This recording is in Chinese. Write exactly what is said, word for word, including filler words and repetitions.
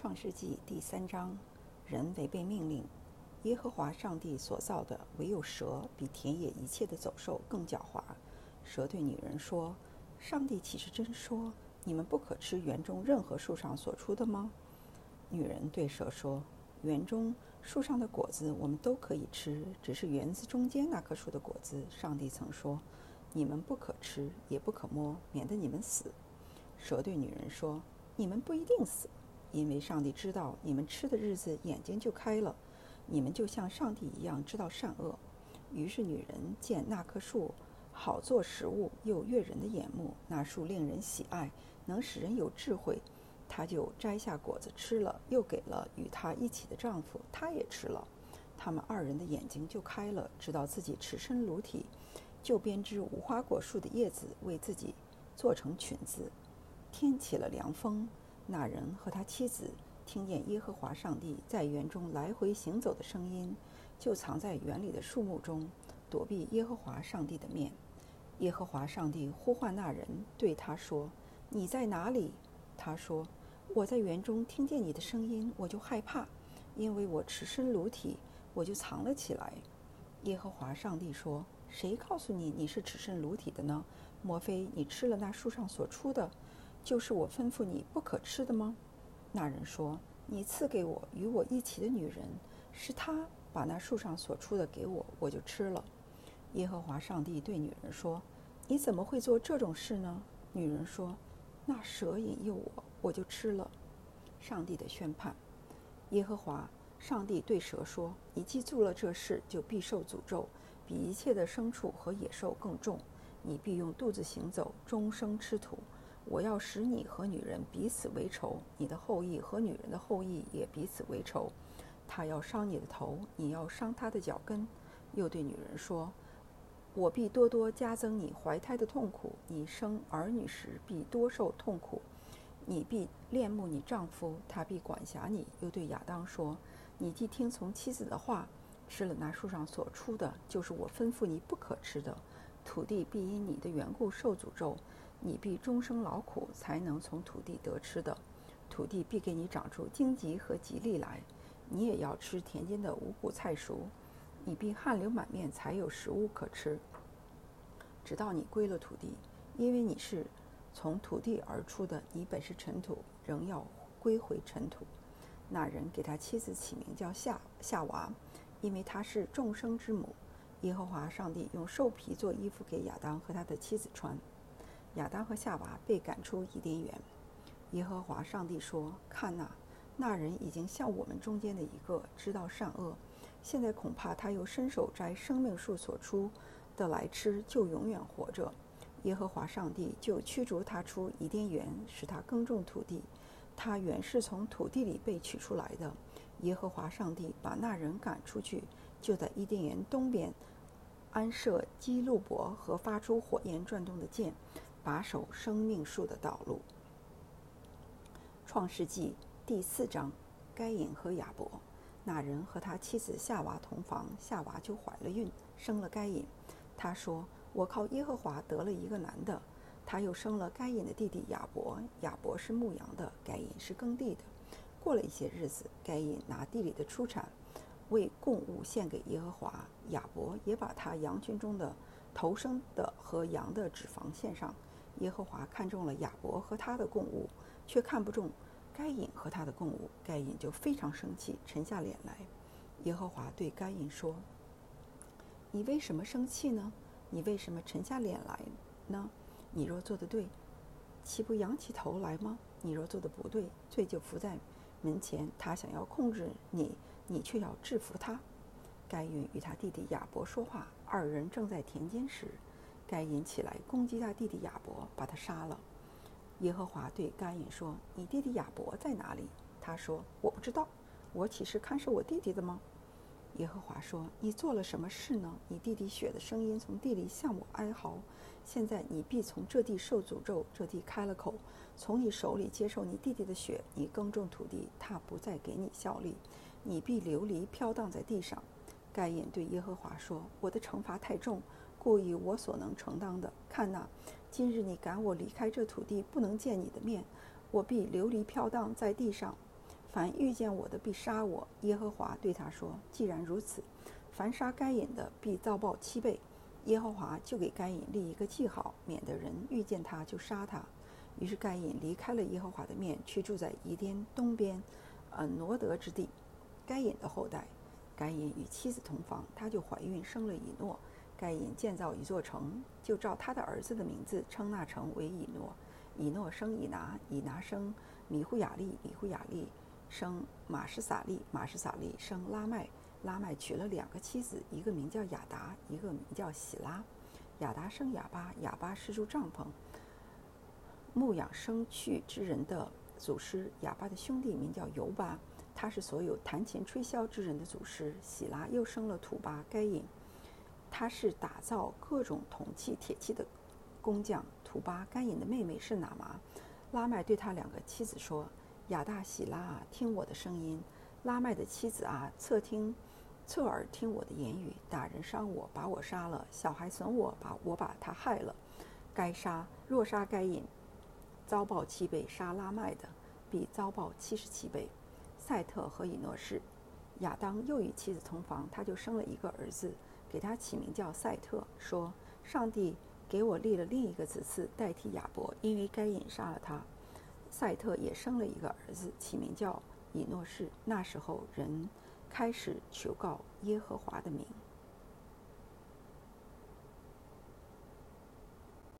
创世纪第三章，人违背命令。耶和华上帝所造的，唯有蛇比田野一切的走兽更狡猾。蛇对女人说：上帝岂是真说，你们不可吃园中任何树上所出的吗？女人对蛇说：园中树上的果子我们都可以吃，只是园子中间那棵树的果子，上帝曾说，你们不可吃，也不可摸，免得你们死。蛇对女人说：你们不一定死，因为上帝知道你们吃的日子眼睛就开了，你们就像上帝一样知道善恶。于是女人见那棵树好做食物，又悦人的眼目，那树令人喜爱，能使人有智慧，她就摘下果子吃了，又给了与她一起的丈夫，他也吃了。他们二人的眼睛就开了，知道自己赤身裸体，就编织无花果树的叶子，为自己做成裙子。天起了凉风，那人和他妻子听见耶和华上帝在园中来回行走的声音，就藏在园里的树木中，躲避耶和华上帝的面。耶和华上帝呼唤那人，对他说：你在哪里？他说：我在园中听见你的声音，我就害怕，因为我赤身裸体，我就藏了起来。耶和华上帝说：谁告诉你你是赤身裸体的呢？莫非你吃了那树上所出的，就是我吩咐你不可吃的吗？那人说：你赐给我与我一起的女人，是她把那树上所出的给我，我就吃了。耶和华上帝对女人说：你怎么会做这种事呢？女人说：那蛇引诱我，我就吃了。上帝的宣判。耶和华上帝对蛇说：你既做了这事，就必受诅咒，比一切的牲畜和野兽更重。你必用肚子行走，终生吃土。我要使你和女人彼此为仇，你的后裔和女人的后裔也彼此为仇。他要伤你的头，你要伤他的脚跟。又对女人说：我必多多加增你怀胎的痛苦，你生儿女时必多受痛苦。你必恋慕你丈夫，他必管辖你。又对亚当说：你既听从妻子的话，吃了那树上所出的，就是我吩咐你不可吃的，土地必因你的缘故受诅咒，你必终生劳苦，才能从土地得吃的。土地必给你长出荆棘和吉利来，你也要吃田间的五谷菜熟。你必汗流满面，才有食物可吃，直到你归了土地，因为你是从土地而出的，你本是尘土，仍要归回尘土。那人给他妻子起名叫夏夏娃，因为她是众生之母。耶和华上帝用兽皮做衣服给亚当和他的妻子穿。亚当和夏娃被赶出伊甸园。耶和华上帝说：看哪，那人已经像我们中间的一个，知道善恶。现在恐怕他又伸手摘生命树所出的来吃，就永远活着。耶和华上帝就驱逐他出伊甸园，使他耕种土地。他原是从土地里被取出来的。耶和华上帝把那人赶出去，就在伊甸园东边安设基路伯和发出火焰转动的剑，把守生命树的道路。创世纪第四章，该隐和亚伯。那人和他妻子夏娃同房，夏娃就怀了孕，生了该隐。他说：我靠耶和华得了一个男的。他又生了该隐的弟弟亚伯，亚伯是牧羊的，该隐是耕地的。过了一些日子，该隐拿地里的出产为供物献给耶和华，亚伯也把他羊群中的头生的和羊的脂肪献上。耶和华看中了亚伯和他的供物，却看不中该隐和他的供物，该隐就非常生气，沉下脸来。耶和华对该隐说：你为什么生气呢？你为什么沉下脸来呢？你若做得对，岂不仰起头来吗？你若做得不对，罪就伏在门前，他想要控制你，你却要制服他。该隐与他弟弟亚伯说话，二人正在田间时，该隐起来攻击他弟弟亚伯，把他杀了。耶和华对该隐说：你弟弟亚伯在哪里？他说：我不知道，我岂是看守我弟弟的吗？耶和华说：你做了什么事呢？你弟弟血的声音从地里向我哀嚎，现在你必从这地受诅咒，这地开了口，从你手里接受你弟弟的血。你耕种土地，他不再给你效力，你必流离飘荡在地上。该隐对耶和华说：我的惩罚太重，过于我所能承担的。看哪，今日你赶我离开这土地，不能见你的面，我必流离飘荡在地上。 凡遇见我的必杀我。耶和华对他说：既然如此，凡杀该隐的必遭报七倍。耶和华就给该隐立一个记号，免得人遇见他就杀他。于是该隐离开了耶和华的面，去住在伊甸东边呃挪得之地。该隐的后代，该隐与妻子同房，他就怀孕生了以诺。该隐建造一座城，就照他的儿子的名字称那城为以诺。以诺生以拿，以拿生米户雅利，米户雅利生马士撒利，马士撒利生拉麦。拉麦娶了两个妻子，一个名叫亚达，一个名叫喜拉。亚达生哑巴，哑巴是住帐篷牧养生畜之人的祖师。哑巴的兄弟名叫尤巴，他是所有弹琴吹箫之人的祖师。喜拉又生了土巴该隐，他是打造各种铜器铁器的工匠。土巴该隐的妹妹是哪麻。拉麦对他两个妻子说：亚大喜拉啊，听我的声音。拉麦的妻子啊，侧听侧耳听我的言语。大人伤我，把我杀了；小孩损我，把我把他害了。该杀若杀该隐，遭报七倍；杀拉麦的，必遭报七十七倍。赛特和以诺士，亚当又与妻子同房，他就生了一个儿子，给他起名叫赛特，说：上帝给我立了另一个子嗣代替亚伯，因为该隐杀了他。赛特也生了一个儿子，起名叫以诺士。那时候人开始求告耶和华的名。